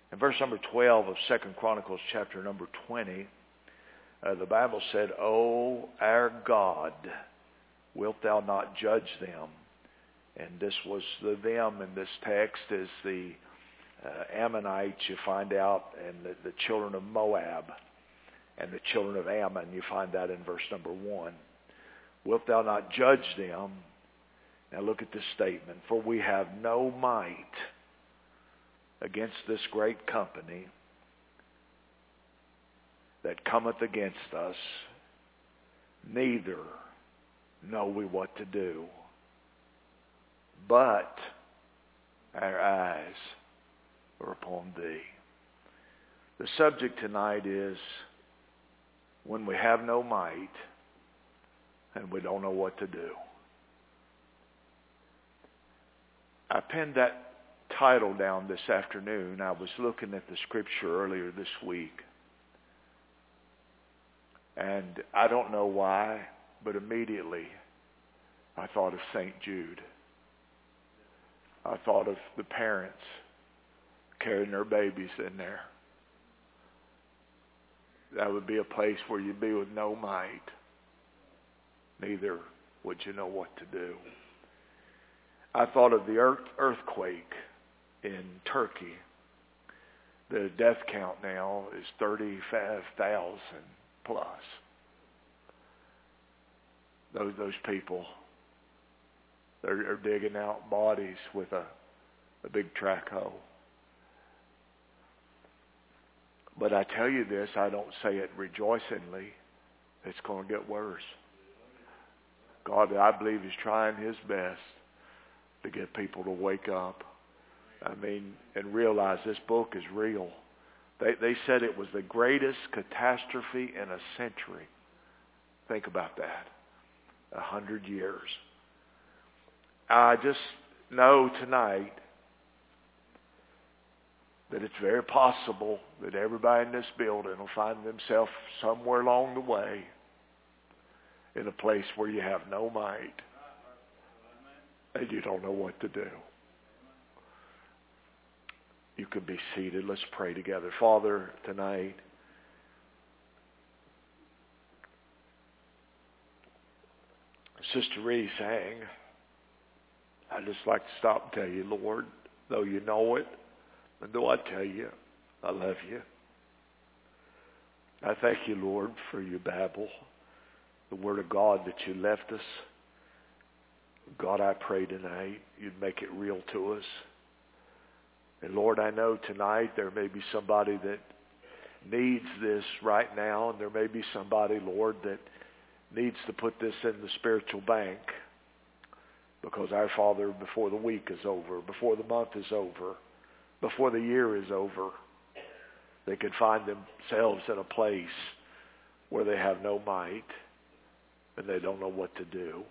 In verse number 12 of 2 Chronicles chapter number 20, the Bible said, O our God, wilt thou not judge them? And this was the them in this text is the Ammonites, you find out, and the children of Moab and the children of Ammon. You find that in verse number 1. Wilt thou not judge them? Now look at this statement. For we have no might against this great company that cometh against us, neither know we what to do. But our eyes are upon thee. The subject tonight is when we have no might and we don't know what to do. I penned that title down this afternoon. I was looking at the scripture earlier this week. And I don't know why, but immediately I thought of St. Jude. I thought of the parents carrying their babies in there. That would be a place where you'd be with no might. Neither would you know what to do. I thought of the earthquake in Turkey. The death count now is 35,000 plus. Those people, they're digging out bodies with a big track hoe. But I tell you this, I don't say it rejoicingly. It's going to get worse. God, I believe, is trying his best to get people to wake up. I mean, and realize this book is real. They said it was the greatest catastrophe in a century. Think about that. 100 years. I just know tonight that it's very possible that everybody in this building will find themselves somewhere along the way in a place where you have no might and you don't know what to do. You can be seated. Let's pray together. Father, tonight, Sister Reese sang. I'd just like to stop and tell you, Lord, though you know it, and though I tell you, I love you. I thank you, Lord, for your Bible, the Word of God that you left us. God, I pray tonight you'd make it real to us. And Lord, I know tonight there may be somebody that needs this right now, and there may be somebody, Lord, that needs to put this in the spiritual bank. Because our Father, before the week is over, before the month is over, before the year is over, they can find themselves in a place where they have no might and they don't know what to do.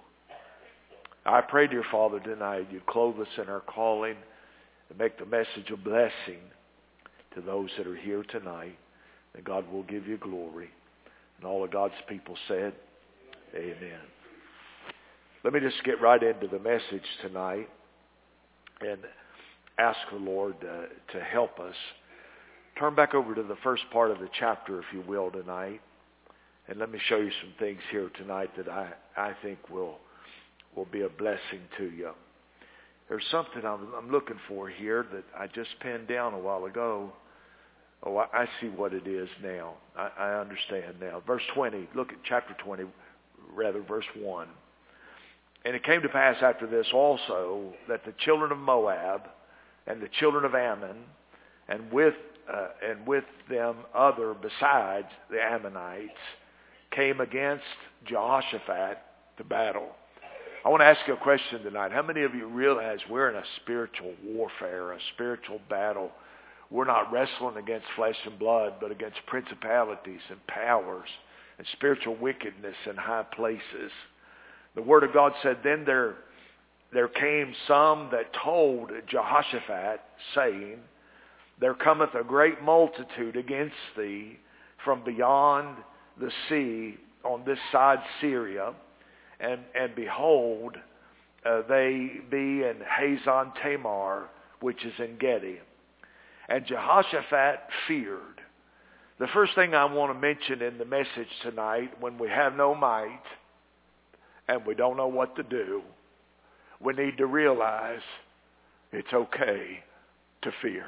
I pray, dear Father, tonight you clothe us in our calling and make the message a blessing to those that are here tonight. And God will give you glory. And all of God's people said, amen. Let me just get right into the message tonight and ask the Lord to help us. Turn back over to the first part of the chapter, if you will, tonight. And let me show you some things here tonight that I think will be a blessing to you. There's something I'm looking for here that I just penned down a while ago. Oh, I see what it is now. I understand now. Verse 20, look at chapter 20, rather verse 1. And it came to pass after this also that the children of Moab and the children of Ammon, and with them other besides the Ammonites, came against Jehoshaphat to battle. I want to ask you a question tonight. How many of you realize we're in a spiritual warfare, a spiritual battle? We're not wrestling against flesh and blood, but against principalities and powers and spiritual wickedness in high places. The Word of God said, then there came some that told Jehoshaphat, saying, there cometh a great multitude against thee from beyond the sea on this side Syria, and behold, they be in Hazon Tamar, which is in Gedi. And Jehoshaphat feared. The first thing I want to mention in the message tonight, when we have no might and we don't know what to do, we need to realize it's okay to fear.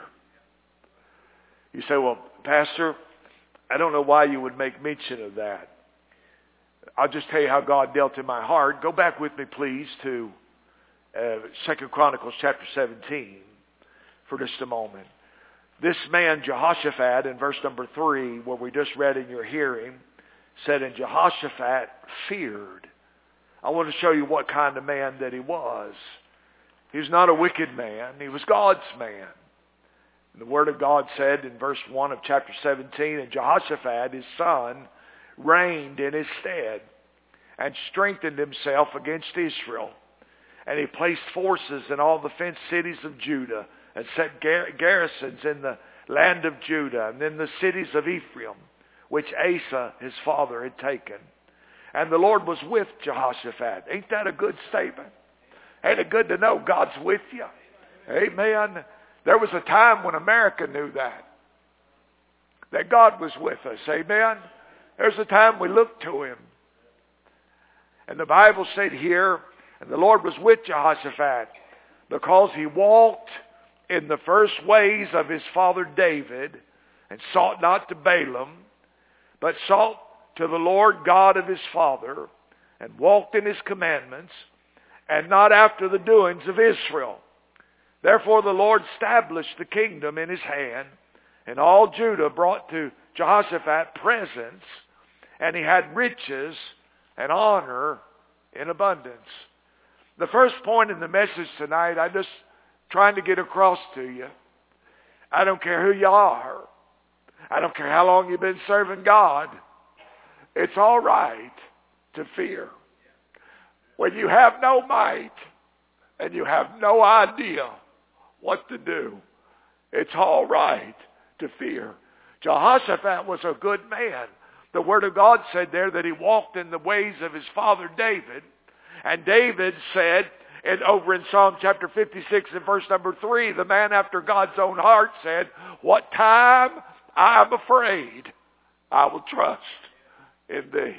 You say, well, Pastor, I don't know why you would make mention of that. I'll just tell you how God dealt in my heart. Go back with me, please, to 2 Chronicles chapter 17 for just a moment. This man, Jehoshaphat, in verse number 3, where we just read in your hearing, said, and Jehoshaphat feared. I want to show you what kind of man that he was. He was not a wicked man. He was God's man. And the Word of God said in verse 1 of chapter 17, and Jehoshaphat, his son, reigned in his stead and strengthened himself against Israel. And he placed forces in all the fenced cities of Judah and set garrisons in the land of Judah and in the cities of Ephraim, which Asa, his father, had taken. And the Lord was with Jehoshaphat. Ain't that a good statement? Ain't it good to know God's with you? Amen. There was a time when America knew that God was with us. Amen. There's a time we looked to Him. And the Bible said here, and the Lord was with Jehoshaphat because he walked in the first ways of his father David, and sought not to Balaam, but sought to the Lord God of his father, and walked in his commandments, and not after the doings of Israel. Therefore the Lord established the kingdom in his hand, and all Judah brought to Jehoshaphat presents, and he had riches and honor in abundance. The first point in the message tonight, I'm just trying to get across to you. I don't care who you are. I don't care how long you've been serving God. It's all right to fear. When you have no might and you have no idea what to do, it's all right to fear. Jehoshaphat was a good man. The Word of God said there that he walked in the ways of his father David. And David said, and over in Psalm chapter 56 and verse number 3, the man after God's own heart said, what time I am afraid, I will trust in thee.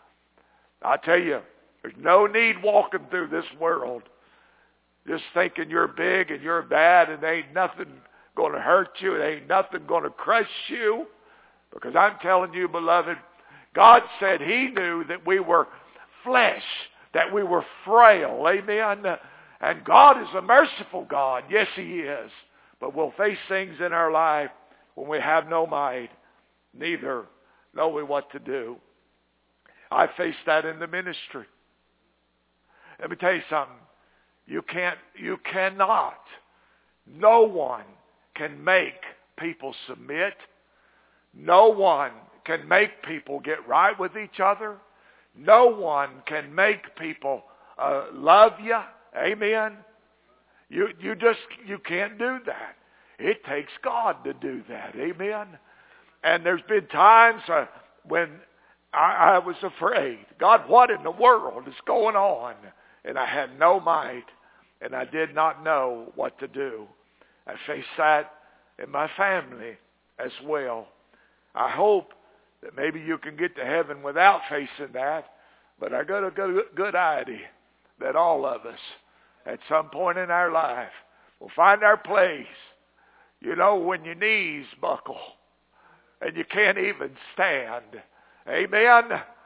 I tell you, there's no need walking through this world just thinking you're big and you're bad and there ain't nothing going to hurt you, there ain't nothing going to crush you. Because I'm telling you, beloved, God said He knew that we were flesh, that we were frail. Amen. And God is a merciful God. Yes, He is. But we'll face things in our life when we have no might, neither know we what to do. I faced that in the ministry. Let me tell you something. You cannot, no one can make people submit. No one can make people get right with each other. No one can make people love you. Amen. You can't do that. It takes God to do that. Amen. And there's been times when I was afraid. God, what in the world is going on? And I had no might, and I did not know what to do. I faced that in my family as well. I hope that maybe you can get to heaven without facing that, but I got a good idea that all of us, at some point in our life, will find our place. You know, when your knees buckle and you can't even stand. Amen?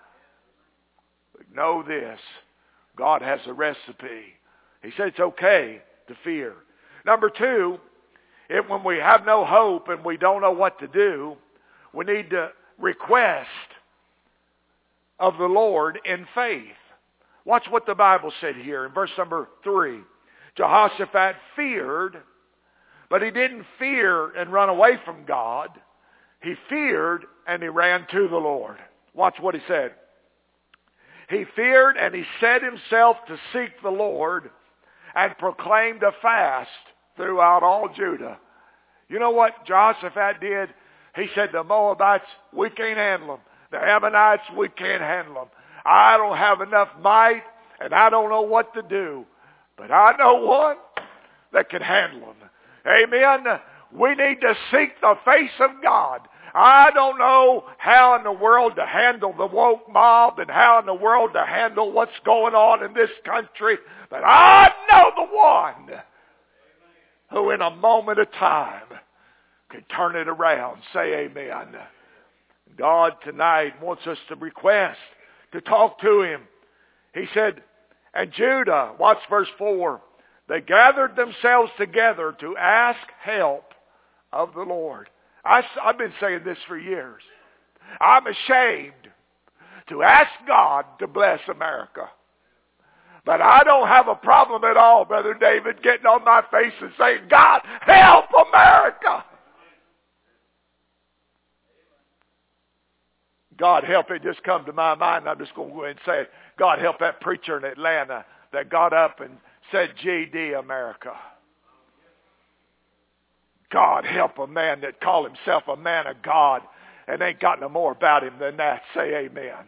But know this. God has a recipe. He said it's okay to fear. Number two, when we have no hope and we don't know what to do, we need to request of the Lord in faith. Watch what the Bible said here in verse number 3. Jehoshaphat feared, but he didn't fear and run away from God. He feared and he ran to the Lord. Watch what he said. He feared and he set himself to seek the Lord and proclaimed a fast throughout all Judah. You know what Jehoshaphat did? He said, the Moabites, we can't handle them. The Ammonites, we can't handle them. I don't have enough might, and I don't know what to do. But I know one that can handle them. Amen. We need to seek the face of God. I don't know how in the world to handle the woke mob and how in the world to handle what's going on in this country, but I know the one who in a moment of time can turn it around. Say amen. God tonight wants us to request, to talk to Him. He said, and Judah, watch verse 4, they gathered themselves together to ask help of the Lord. I've been saying this for years. I'm ashamed to ask God to bless America. But I don't have a problem at all, Brother David, getting on my face and saying, God, help America. God help, it just come to my mind. I'm just going to go ahead and say it. God help that preacher in Atlanta that got up and said, GD America. God help a man that called himself a man of God and ain't got no more about him than that. Say amen.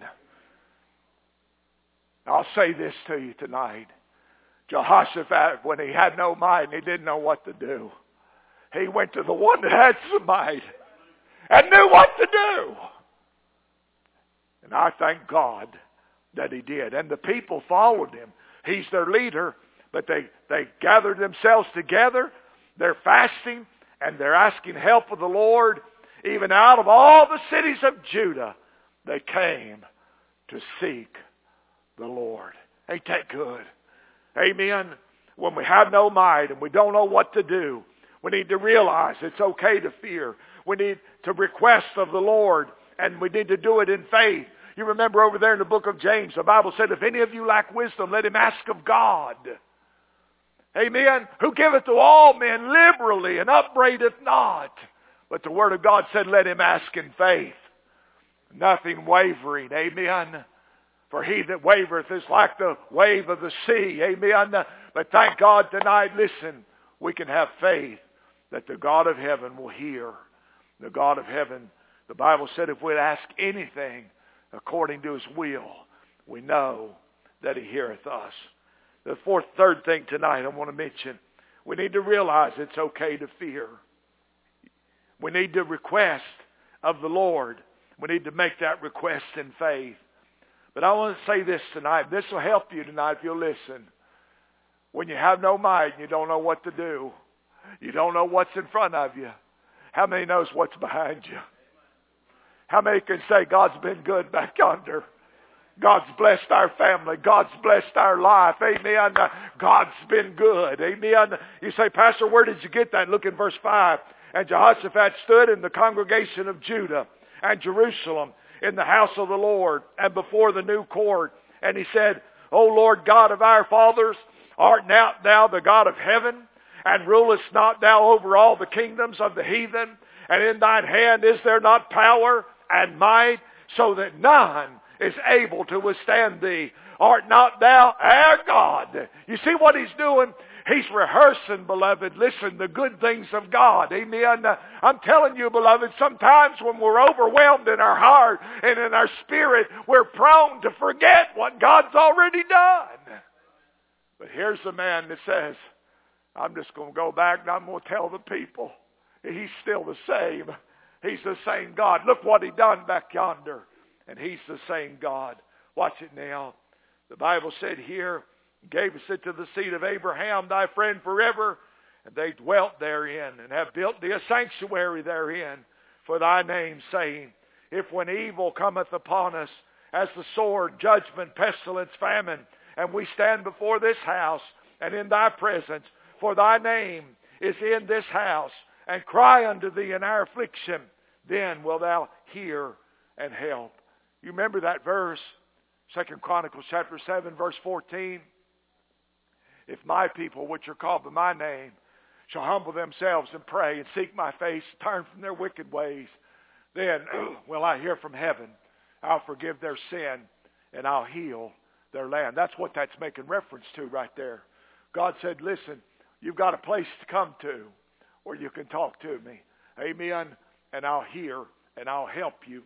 I'll say this to you tonight. Jehoshaphat, when he had no might and he didn't know what to do, he went to the one that had some might and knew what to do. And I thank God that he did. And the people followed him. He's their leader, but they gathered themselves together. They're fasting. And they're asking help of the Lord. Even out of all the cities of Judah, they came to seek the Lord. Ain't that good? Amen. When we have no might and we don't know what to do, we need to realize it's okay to fear. We need to request of the Lord, and we need to do it in faith. You remember over there in the book of James, the Bible said, if any of you lack wisdom, let him ask of God. Amen. Who giveth to all men liberally and upbraideth not. But the word of God said, let him ask in faith. Nothing wavering. Amen. For he that wavereth is like the wave of the sea. Amen. But thank God tonight, listen, we can have faith that the God of heaven will hear. The God of heaven, the Bible said, if we'd ask anything according to his will, we know that he heareth us. The third thing tonight I want to mention, we need to realize it's okay to fear. We need to request of the Lord. We need to make that request in faith. But I want to say this tonight. This will help you tonight if you'll listen. When you have no might and you don't know what to do, you don't know what's in front of you, how many knows what's behind you? How many can say God's been good back yonder? God's blessed our family. God's blessed our life. Amen. God's been good. Amen. You say, Pastor, where did you get that? Look in verse 5. And Jehoshaphat stood in the congregation of Judah and Jerusalem in the house of the Lord and before the new court. And he said, O Lord God of our fathers, art not thou the God of heaven? And rulest not thou over all the kingdoms of the heathen? And in thine hand is there not power and might, so that none is able to withstand thee? Art not thou our God? You see what he's doing? He's rehearsing, beloved. Listen, the good things of God. Amen. I'm telling you, beloved, sometimes when we're overwhelmed in our heart and in our spirit, we're prone to forget what God's already done. But here's the man that says, I'm just going to go back and I'm going to tell the people. He's still the same. He's the same God. Look what he done back yonder. And he's the same God. Watch it now. The Bible said here, gavest it to the seed of Abraham, thy friend forever. And they dwelt therein and have built thee a sanctuary therein for thy name, saying, if when evil cometh upon us as the sword, judgment, pestilence, famine, and we stand before this house and in thy presence, for thy name is in this house, and cry unto thee in our affliction, then wilt thou hear and help. You remember that verse, 2 Chronicles chapter 7, verse 14? If my people, which are called by my name, shall humble themselves and pray and seek my face, turn from their wicked ways, then will I hear from heaven. I'll forgive their sin and I'll heal their land. That's what that's making reference to right there. God said, listen, you've got a place to come to where you can talk to me. Amen. And I'll hear and I'll help you.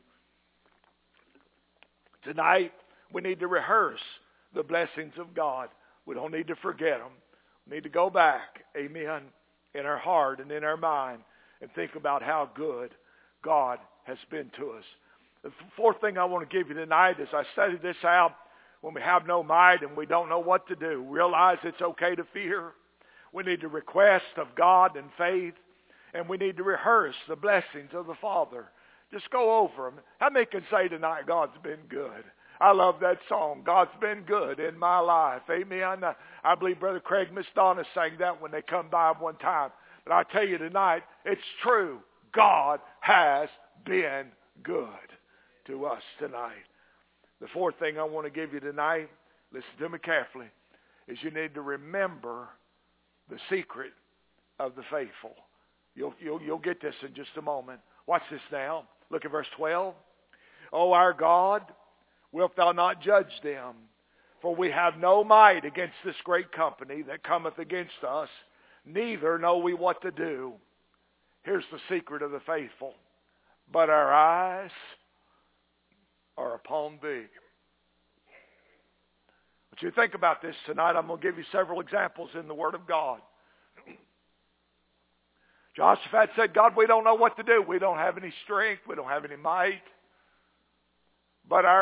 Tonight, we need to rehearse the blessings of God. We don't need to forget them. We need to go back, amen, in our heart and in our mind and think about how good God has been to us. The fourth thing I want to give you tonight is I studied this out. When we have no might and we don't know what to do, realize it's okay to fear. We need to request of God in faith, and we need to rehearse the blessings of the Father. Just go over them. How many can say tonight, God's been good? I love that song, God's been good in my life. Amen. I believe Brother Craig and Miss Donna sang that when they come by one time. But I tell you tonight, it's true. God has been good to us tonight. The fourth thing I want to give you tonight, listen to me carefully, is you need to remember the secret of the faithful. You'll get this in just a moment. Watch this now. Look at verse 12. O our God, wilt thou not judge them? For we have no might against this great company that cometh against us, neither know we what to do. Here's the secret of the faithful. But our eyes are upon thee. But you think about this tonight. I'm going to give you several examples in the Word of God. Jehoshaphat said, God, we don't know what to do. We don't have any strength. We don't have any might. But our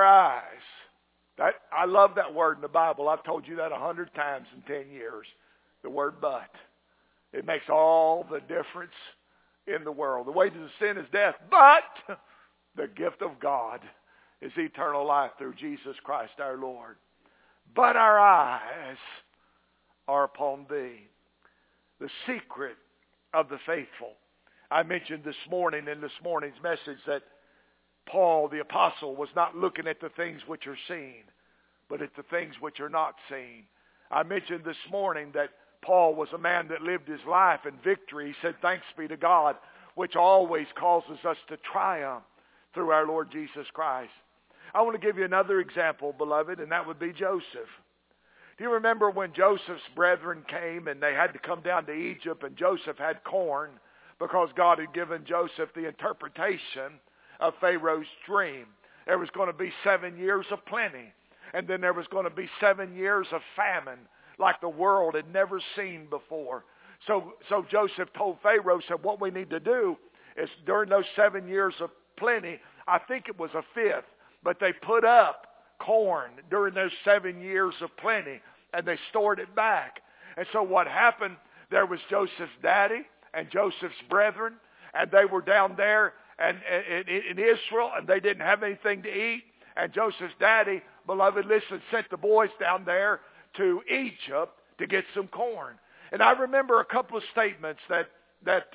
eyes. I love that word in the Bible. I've told you that 100 times in 10 years. The word but. It makes all the difference in the world. The wages of sin is death, but the gift of God is eternal life through Jesus Christ our Lord. But our eyes are upon thee. The secret of the faithful. I mentioned this morning in this morning's message that Paul the apostle was not looking at the things which are seen, but at the things which are not seen. I mentioned this morning that Paul was a man that lived his life in victory. He said, thanks be to God, which always causes us to triumph through our Lord Jesus Christ. I want to give you another example, beloved, and that would be Joseph. Do you remember when Joseph's brethren came and they had to come down to Egypt and Joseph had corn because God had given Joseph the interpretation of Pharaoh's dream? There was going to be 7 years of plenty, and then there was going to be 7 years of famine like the world had never seen before. So Joseph told Pharaoh, said, what we need to do is during those 7 years of plenty, I think it was a fifth, but they put up corn during those 7 years of plenty, and they stored it back. And so what happened, there was Joseph's daddy and Joseph's brethren, and they were down there and in Israel, and they didn't have anything to eat. And Joseph's daddy, beloved, listen, sent the boys down there to Egypt to get some corn. And I remember a couple of statements that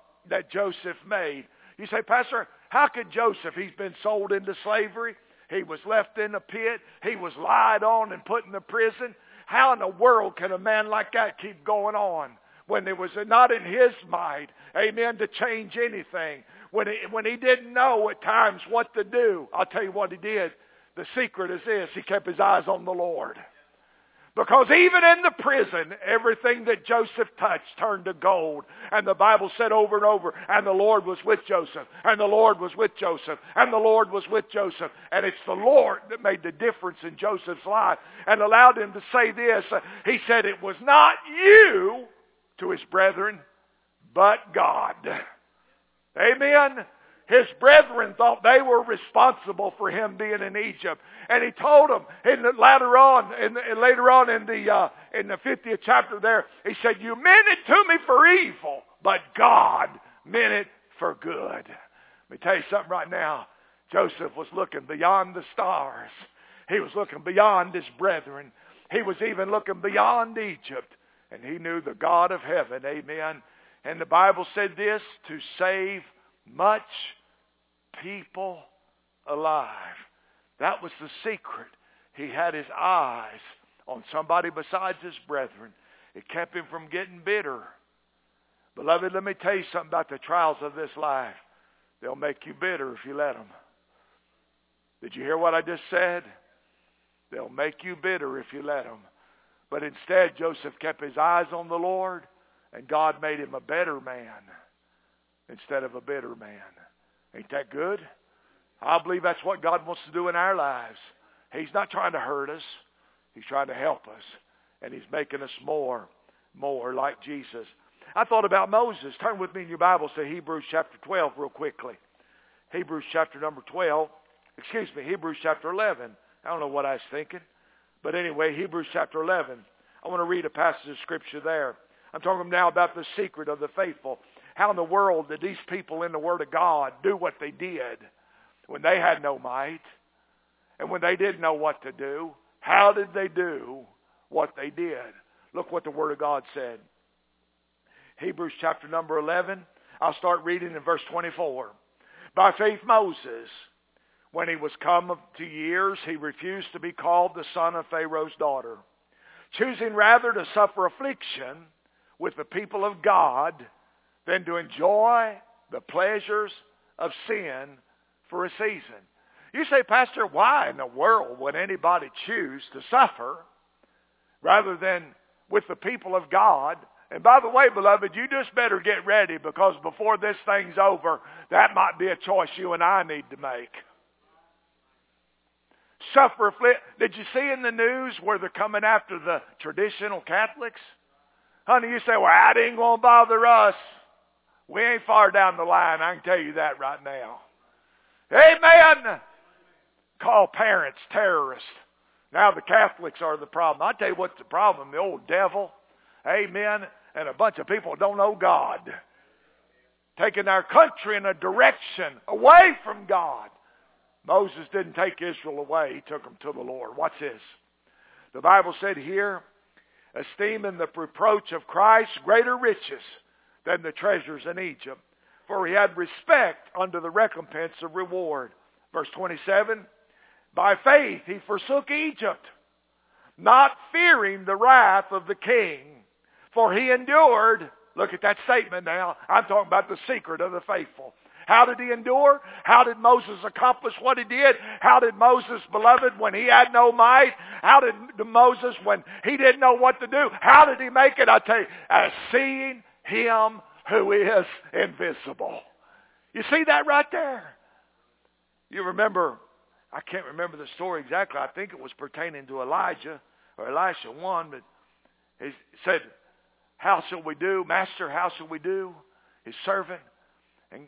Joseph made. You say, Pastor, how could Joseph, he's been sold into slavery, he was left in a pit, he was lied on and put in the prison. How in the world can a man like that keep going on when it was not in his might, amen, to change anything? When he didn't know at times what to do, I'll tell you what he did. The secret is this: he kept his eyes on the Lord. Because even in the prison, everything that Joseph touched turned to gold. And the Bible said over and over, and the Lord was with Joseph, and the Lord was with Joseph, and the Lord was with Joseph. And it's the Lord that made the difference in Joseph's life and allowed him to say this. He said, it was not you, to his brethren, but God. Amen. His brethren thought they were responsible for him being in Egypt. And he told them, later on in the 50th chapter there, he said, you meant it to me for evil, but God meant it for good. Let me tell you something right now. Joseph was looking beyond the stars. He was looking beyond his brethren. He was even looking beyond Egypt. And he knew the God of heaven. Amen. And the Bible said this, to save much people alive. That was the secret. He had his eyes on somebody besides his brethren. It kept him from getting bitter. Beloved, let me tell you something about the trials of this life. They'll make you bitter if you let them. Did you hear what I just said? They'll make you bitter if you let them. But instead, Joseph kept his eyes on the Lord, and God made him a better man instead of a bitter man. Ain't that good? I believe that's what God wants to do in our lives. He's not trying to hurt us. He's trying to help us. And he's making us more like Jesus. I thought about Moses. Turn with me in your Bibles to Hebrews chapter 12 real quickly. Hebrews chapter number 12. Hebrews chapter 11. I don't know what I was thinking. But anyway, Hebrews chapter 11. I want to read a passage of Scripture there. I'm talking now about the secret of the faithful. How in the world did these people in the Word of God do what they did when they had no might and when they didn't know what to do? How did they do what they did? Look what the Word of God said. Hebrews chapter number 11. I'll start reading in verse 24. By faith Moses, when he was come to years, he refused to be called the son of Pharaoh's daughter, choosing rather to suffer affliction with the people of God than to enjoy the pleasures of sin for a season. You say, Pastor, why in the world would anybody choose to suffer rather than with the people of God? And by the way, beloved, you just better get ready, because before this thing's over, that might be a choice you and I need to make. Suffer, afflict. Did you see in the news where they're coming after the traditional Catholics? Honey, you say, well, that ain't going to bother us. We ain't far down the line. I can tell you that right now. Amen. Call parents terrorists. Now the Catholics are the problem. I'll tell you what's the problem. The old devil. Amen. And a bunch of people don't know God. Taking our country in a direction away from God. Moses didn't take Israel away. He took them to the Lord. Watch this. The Bible said here, esteeming the reproach of Christ greater riches than the treasures in Egypt, for he had respect unto the recompense of reward. Verse 27, by faith he forsook Egypt, not fearing the wrath of the king, for he endured. Look at that statement now. I'm talking about the secret of the faithful. How did he endure? How did Moses accomplish what he did? How did Moses, beloved, when he had no might? How did Moses, when he didn't know what to do? How did he make it? I tell you, as seeing him who is invisible. You see that right there? You remember, I can't remember the story exactly. I think it was pertaining to Elijah, or Elisha 1, but he said, how shall we do? Master, how shall we do? His servant. And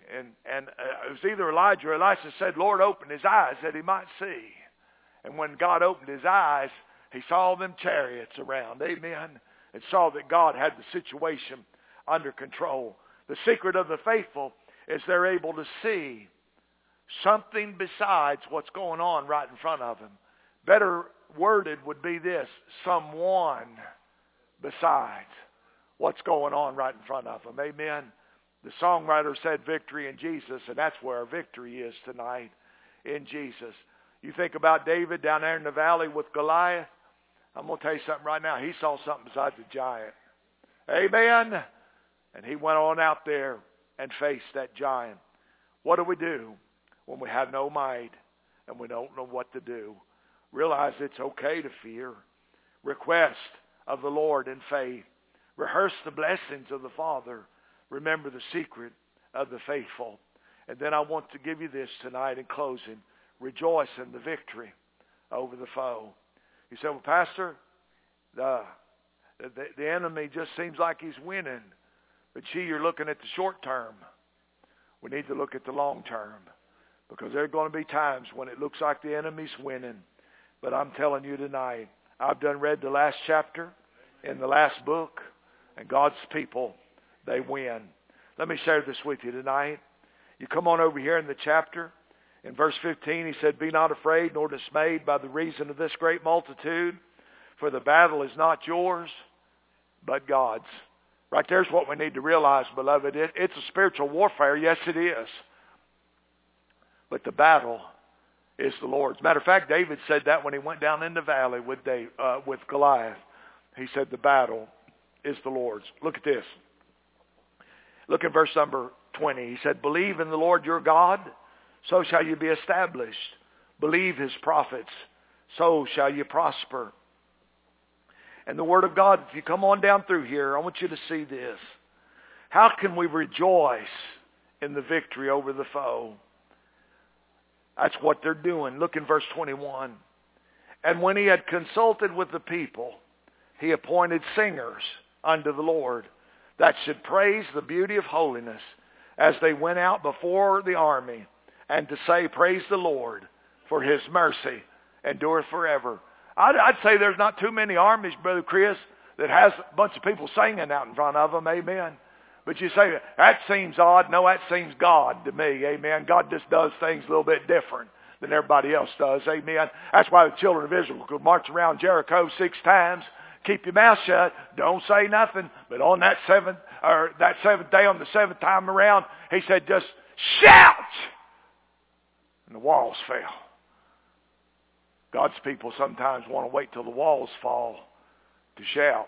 it was either Elijah or Elisha said, Lord, open his eyes that he might see. And when God opened his eyes, he saw them chariots around. Amen. And saw that God had the situation under control. The secret of the faithful is they're able to see something besides what's going on right in front of them. Better worded would be this: someone besides what's going on right in front of them. Amen. The songwriter said victory in Jesus, and that's where our victory is tonight, in Jesus. You think about David down there in the valley with Goliath. I'm going to tell you something right now. He saw something besides a giant. Amen. And he went on out there and faced that giant. What do we do when we have no might and we don't know what to do? Realize it's okay to fear. Request of the Lord in faith. Rehearse the blessings of the Father. Remember the secret of the faithful. And then I want to give you this tonight in closing. Rejoice in the victory over the foe. You say, well, Pastor, the enemy just seems like he's winning. But you're looking at the short term. We need to look at the long term. Because there are going to be times when it looks like the enemy's winning. But I'm telling you tonight, I've done read the last chapter in the last book. And God's people, they win. Let me share this with you tonight. You come on over here in the chapter. In verse 15, he said, be not afraid nor dismayed by the reason of this great multitude, for the battle is not yours, but God's. Right there's what we need to realize, beloved. It's a spiritual warfare. Yes, it is. But the battle is the Lord's. Matter of fact, David said that when he went down in the valley with Goliath. He said the battle is the Lord's. Look at this. Look at verse number 20. He said, believe in the Lord your God, so shall you be established. Believe his prophets, so shall you prosper. And the word of God, if you come on down through here, I want you to see this. How can we rejoice in the victory over the foe? That's what they're doing. Look in verse 21. And when he had consulted with the people, he appointed singers unto the Lord, that should praise the beauty of holiness as they went out before the army, and to say, praise the Lord, for his mercy endureth forever. I'd say there's not too many armies, Brother Chris, that has a bunch of people singing out in front of them, amen. But you say, that seems odd. No, that seems God to me, amen. God just does things a little bit different than everybody else does, amen. That's why the children of Israel could march around Jericho 6 times. Keep your mouth shut. Don't say nothing. But on that seventh day, on the 7th time around, he said, just shout. And the walls fell. God's people sometimes want to wait till the walls fall to shout.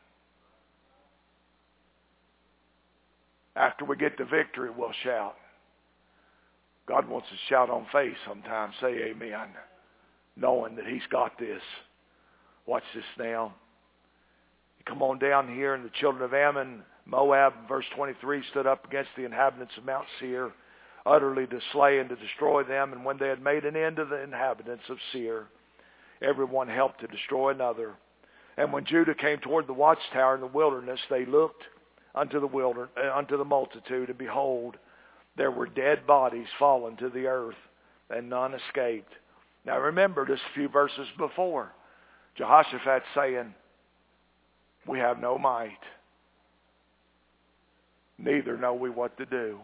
After we get the victory, we'll shout. God wants to shout on faith sometimes. Say amen. Knowing that he's got this. Watch this now. Come on down here, and the children of Ammon, Moab, verse 23, stood up against the inhabitants of Mount Seir, utterly to slay and to destroy them. And when they had made an end of the inhabitants of Seir, everyone helped to destroy another. And when Judah came toward the watchtower in the wilderness, they looked unto the multitude, and behold, there were dead bodies fallen to the earth, and none escaped. Now remember, just a few verses before, Jehoshaphat saying, we have no might, neither know we what to do.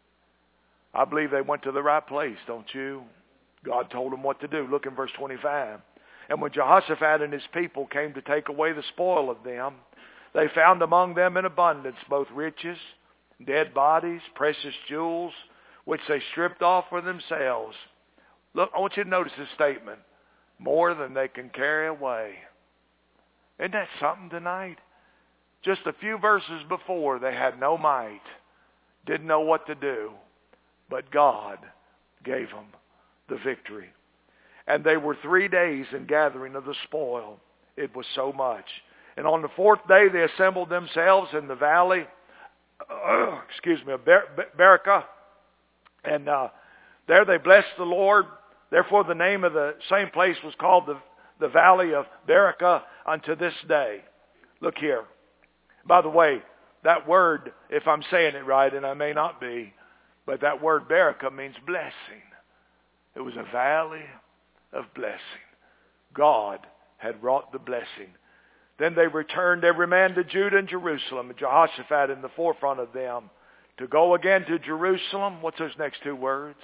I believe they went to the right place, don't you? God told them what to do. Look in verse 25. And when Jehoshaphat and his people came to take away the spoil of them, they found among them in abundance both riches, dead bodies, precious jewels, which they stripped off for themselves. Look, I want you to notice this statement. More than they can carry away. Isn't that something tonight? Just a few verses before, they had no might, didn't know what to do, but God gave them the victory. And they were 3 days in gathering of the spoil. It was so much. And on the 4th day, they assembled themselves in the valley, of Berachah. And there they blessed the Lord. Therefore, the name of the same place was called the valley of Berachah unto this day. Look here. By the way, that word, if I'm saying it right, and I may not be, but that word Berachah means blessing. It was a valley of blessing. God had wrought the blessing. Then they returned every man to Judah and Jerusalem, and Jehoshaphat in the forefront of them, to go again to Jerusalem. What's those next 2 words?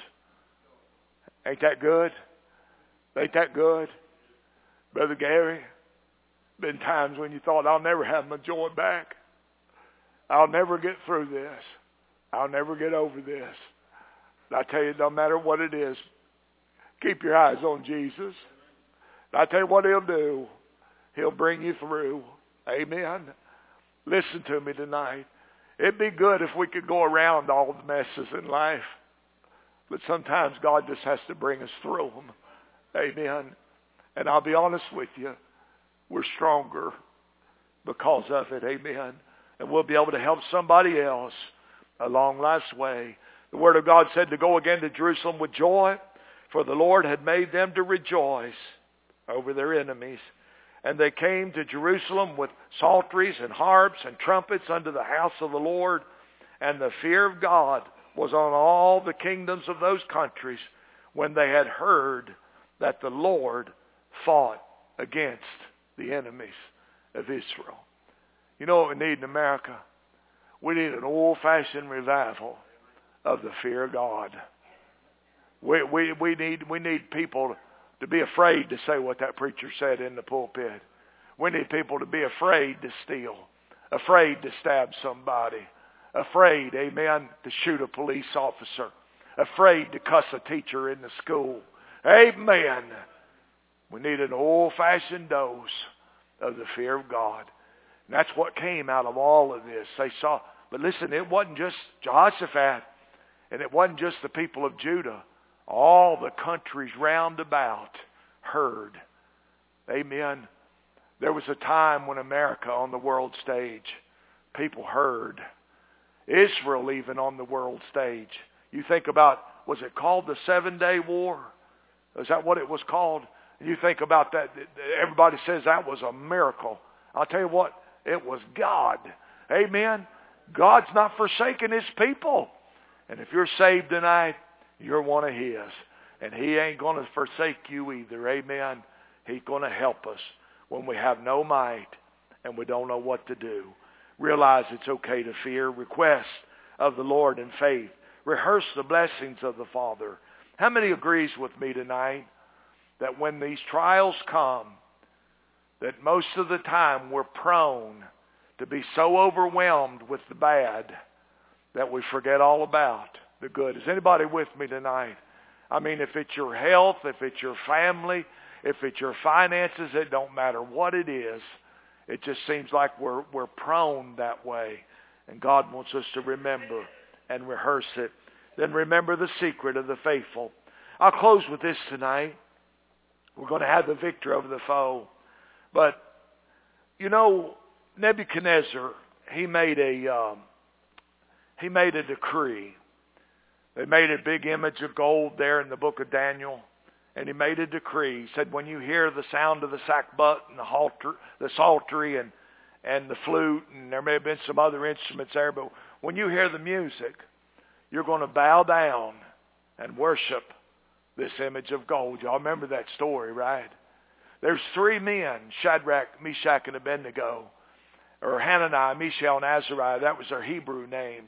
Ain't that good? Ain't that good? Brother Gary, been times when you thought, I'll never have my joy back. I'll never get through this. I'll never get over this. But I tell you, no matter what it is, keep your eyes on Jesus. I tell you what he'll do. He'll bring you through. Amen. Listen to me tonight. It'd be good if we could go around all the messes in life. But sometimes God just has to bring us through them. Amen. And I'll be honest with you. We're stronger because of it. Amen. And we'll be able to help somebody else along life's way. The Word of God said to go again to Jerusalem with joy, for the Lord had made them to rejoice over their enemies. And they came to Jerusalem with psalteries and harps and trumpets unto the house of the Lord. And the fear of God was on all the kingdoms of those countries when they had heard that the Lord fought against the enemies of Israel. You know what we need in America? We need an old-fashioned revival of the fear of God. We need people to be afraid to say what that preacher said in the pulpit. We need people to be afraid to steal, afraid to stab somebody, afraid, amen, to shoot a police officer, afraid to cuss a teacher in the school. Amen. We need an old-fashioned dose of the fear of God. And that's what came out of all of this. They saw, but listen, it wasn't just Jehoshaphat, and it wasn't just the people of Judah. All the countries round about heard. Amen. There was a time when America on the world stage, people heard. Israel even on the world stage. You think about, was it called the 7-Day War? Is that what it was called? You think about that. Everybody says that was a miracle. I'll tell you what, it was God. Amen. God's not forsaken His people. And if you're saved tonight, you're one of His. And He ain't going to forsake you either. Amen. He's going to help us when we have no might and we don't know what to do. Realize it's okay to fear. Request of the Lord in faith. Rehearse the blessings of the Father. How many agrees with me tonight that when these trials come, that most of the time we're prone to be so overwhelmed with the bad that we forget all about the good? Is anybody with me tonight? I mean, if it's your health, if it's your family, if it's your finances, it don't matter what it is. It just seems like we're prone that way. And God wants us to remember and rehearse it. Then remember the secret of the faithful. I'll close with this tonight. We're going to have the victory over the foe. But, you know, Nebuchadnezzar, he made a decree. They made a big image of gold there in the book of Daniel. And he made a decree. He said, when you hear the sound of the sackbut and the psaltery and the flute, and there may have been some other instruments there, but when you hear the music, you're going to bow down and worship this image of gold. Y'all remember that story, right? There's three men, Shadrach, Meshach, and Abednego, or Hananiah, Mishael, and Azariah. That was their Hebrew names.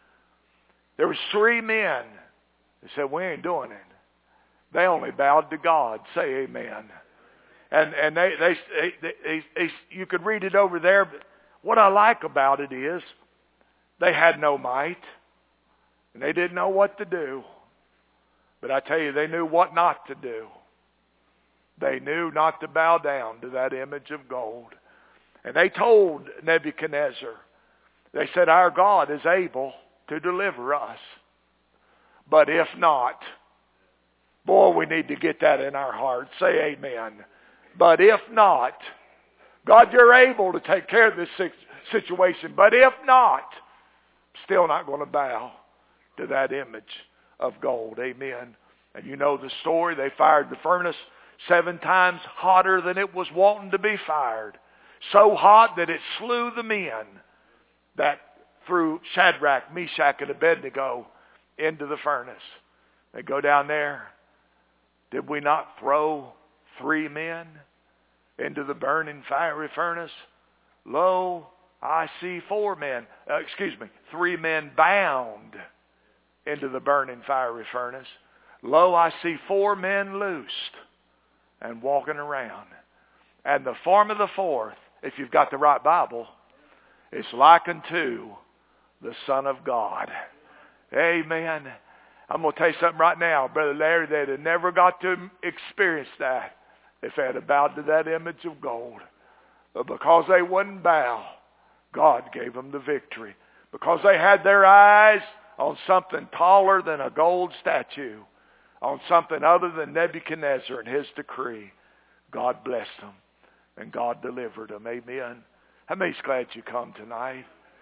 There was three men that said, we ain't doing it. They only bowed to God. Say amen. And they you could read it over there, but what I like about it is they had no might, and they didn't know what to do. But I tell you, they knew what not to do. They knew not to bow down to that image of gold. And they told Nebuchadnezzar, they said, our God is able to deliver us. But if not, boy, we need to get that in our hearts. Say amen. But if not, God, you're able to take care of this situation. But if not, still not going to bow to that image of gold. Amen. And you know the story. They fired the furnace 7 times hotter than it was wanting to be fired. So hot that it slew the men that threw Shadrach, Meshach, and Abednego into the furnace. They go down there. Did we not throw 3 men into the burning fiery furnace? Lo, I see 4 men. 3 men bound into the burning fiery furnace. Lo, I see 4 men loosed and walking around. And the form of the fourth, if you've got the right Bible, is like unto the Son of God. Amen. I'm going to tell you something right now, Brother Larry, they'd have never got to experience that if they had bowed to that image of gold. But because they wouldn't bow, God gave them the victory. Because they had their eyes on something taller than a gold statue, on something other than Nebuchadnezzar and his decree, God blessed them and God delivered them. Amen. How many's glad you come tonight?